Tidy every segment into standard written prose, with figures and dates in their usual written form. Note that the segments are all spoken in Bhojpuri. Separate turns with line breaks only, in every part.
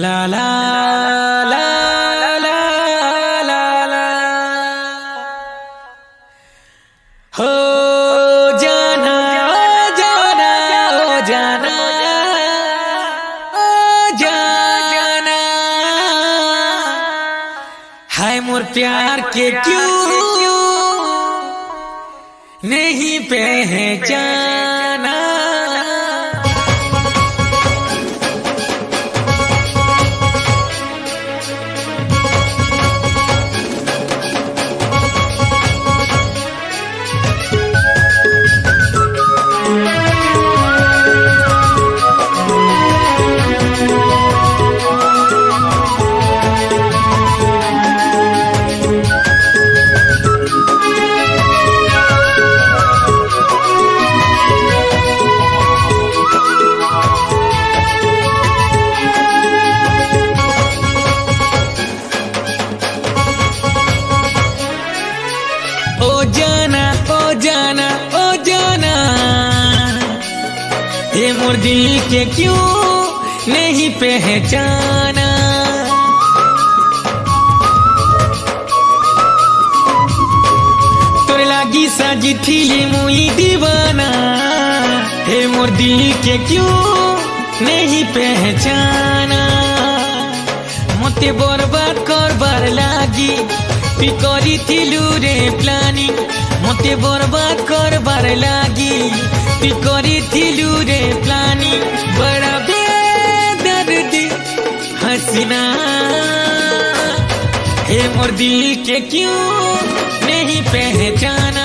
ला ला ला ला ला ला हो जाना जाना ओ जाना ओ जाना हाय मोर प्यार के क्यों नहीं पहचाना। ये मोर दिल के क्यों नहीं पहचाना। तोरे लागी साजी थीली मुई दीवाना। हे मोर दिल के क्यों नहीं पहचाना। मोते बर्बाद करबार लागी तू करी थिलु रे प्लानिंग। मोते बर्बाद करबार लागी तू करी थिलु रे प्लानिंग। बड़ा बेदर्दी हसीना हे मोर दिल के क्यों नहीं पहचाना।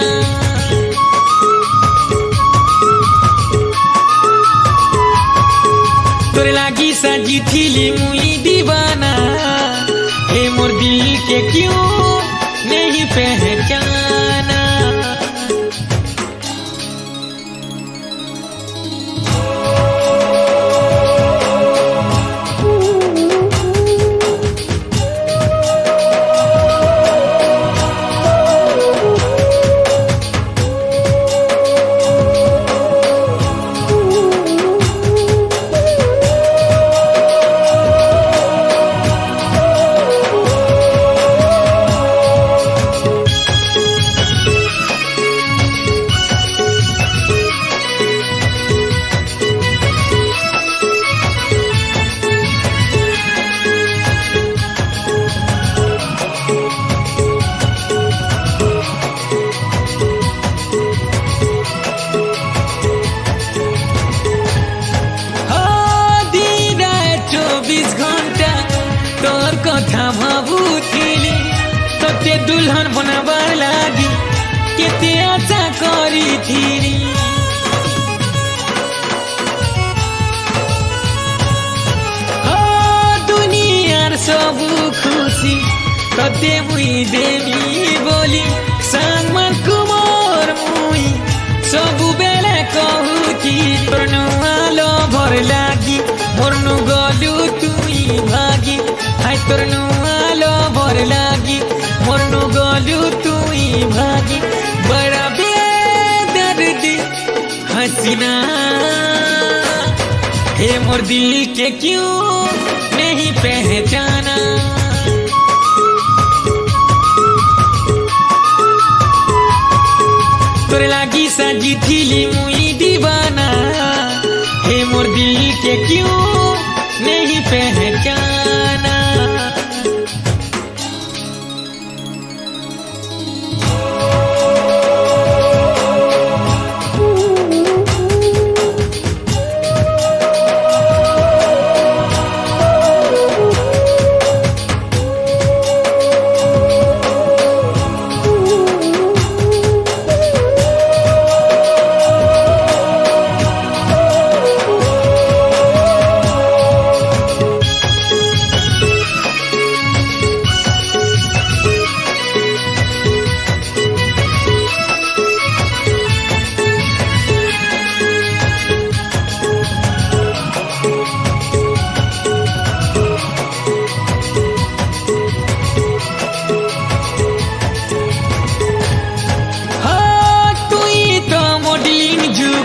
तोरे लागी साजी थिली मुई दीवाना। हे मोर दिल के क्यों नहीं पहचाना। कथा भाबुथिली तोते दुल्हन बनाबार लागी केते आशा करिथिली। हो दुनियार सब खुशी तोते मुई देवी बोली। सांगमान कुमार मुई सब बेले कहूथी। तोरनु आलो भर लागी मोरनु गलु तुई भागी। हाय तोरनु आलो भर लागी मोरनु गलु तुई भागी। बड़ा बेदर्दी हसीना हे मोर दिल के क्यों नहीं पहचाना। तोरे लागी साजी थिली मुई दीवाना। हे मोर दिल के क्यों नहीं पहचाना।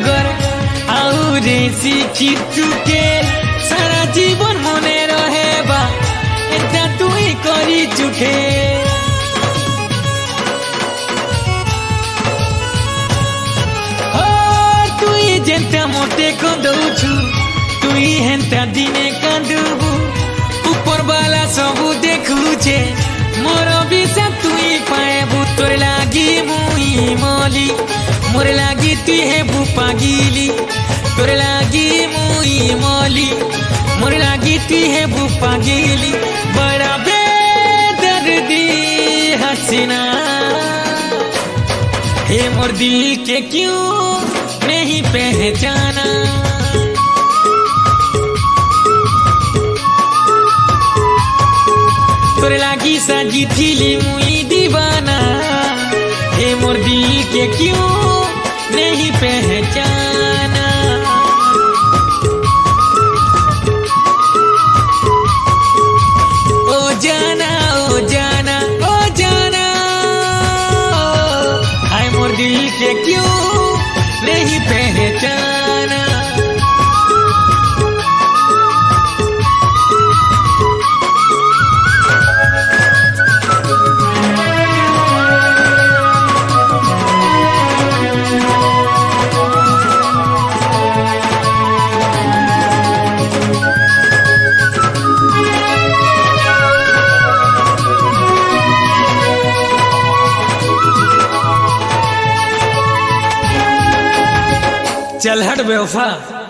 শিক্ষিত চুকে সারা জীবন মনে রহে चुके तुई जेंता मोटे को दौछु तुई हेंता दिने कांदुबु ऊपर वाला सबू देखुचे मोर बिसा तुई पाएबु तोर लागी मुई मली मोर लागी तुई हेबु पागिली तोर लागी मुई मली मोर लागी तुई हेबु पागिली बड़ा बेदर्दी हसीना हे मोर दिल के क्यों नहीं पहचाना तोरे लागी साजी थीली मुई दीवाना हे मोर दिल के क्यों नहीं पहचाना ओ जाना ओ जाना ओ जाना हाय मोर दिल के क्यों नहीं पहचाना चल हट बेवफा।